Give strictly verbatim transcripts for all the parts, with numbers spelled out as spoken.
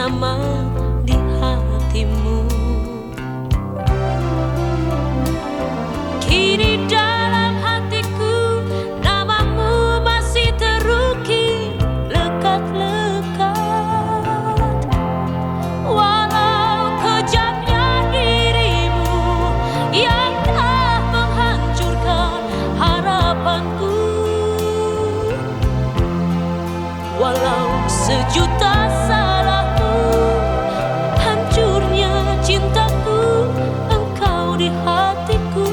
nama di hatimu. Kini dalam hatiku namamu masih terukir lekat-lekat. Walau kejamnya dirimu yang telah menghancurkan harapanku, walau sejuta salahku, hancurnya cintaku, engkau di hatiku.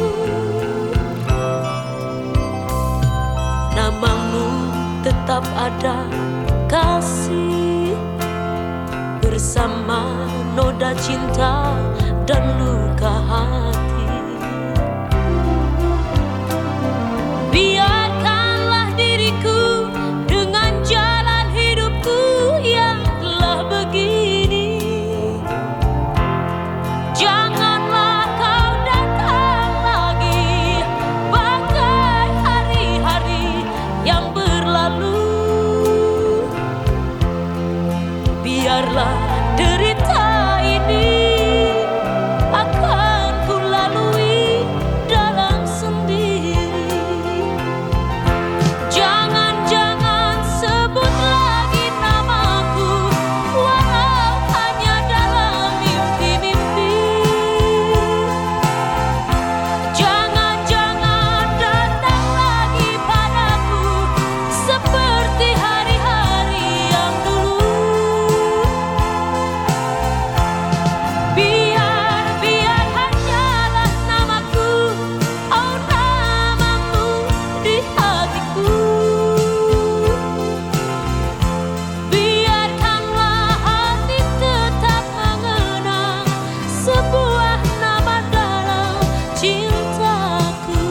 Namamu tetap ada, kasih, bersama noda cinta dan luka hati. Biarkanlah diriku dengan jalan hidupku yang telah begini. Janganlah kau datang lagi bagai hari-hari yang berlalu. Biarlah derita ini akan ku lalui dalam sendiri. Jangan-jangan sebut lagi namaku, walau hanya dalam mimpi-mimpi. Jangan-jangan datang lagi padaku seperti hari-hari yang dulu. Biar, biar hanyalah namaku, oh namamu di hatiku. Biarkanlah hati tetap mengenang sebuah nama dalam cintaku.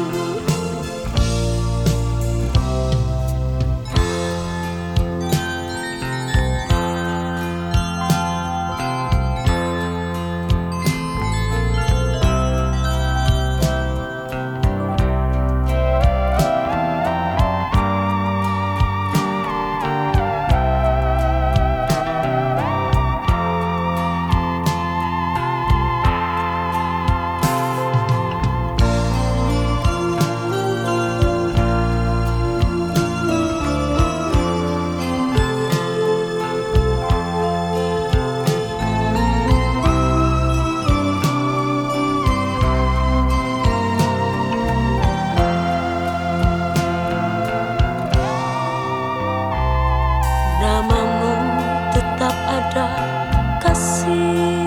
Namamu tetap ada, kasih,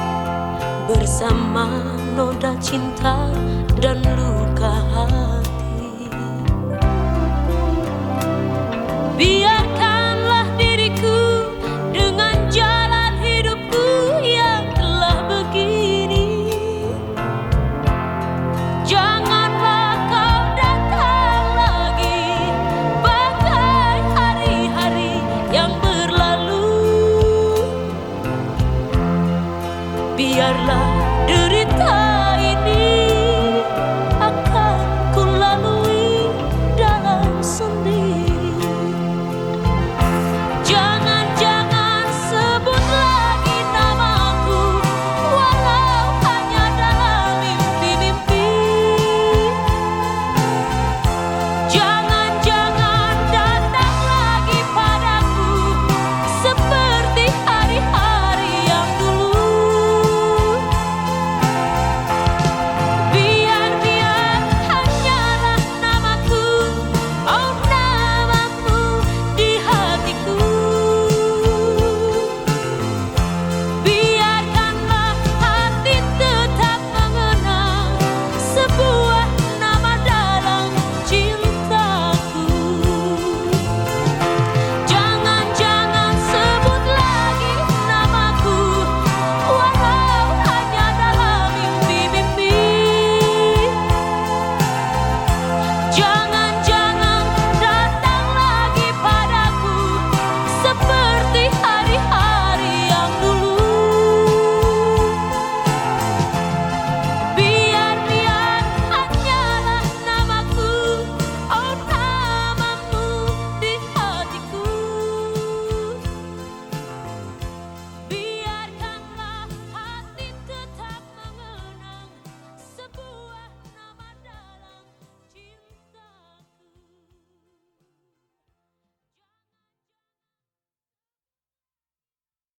bersama noda cinta dan luka hati. Biarkanlah diriku dengan jalan hidupku yang telah begini. Janganlah kau datang lagi bagai hari-hari yang berlalu. Biarlah derita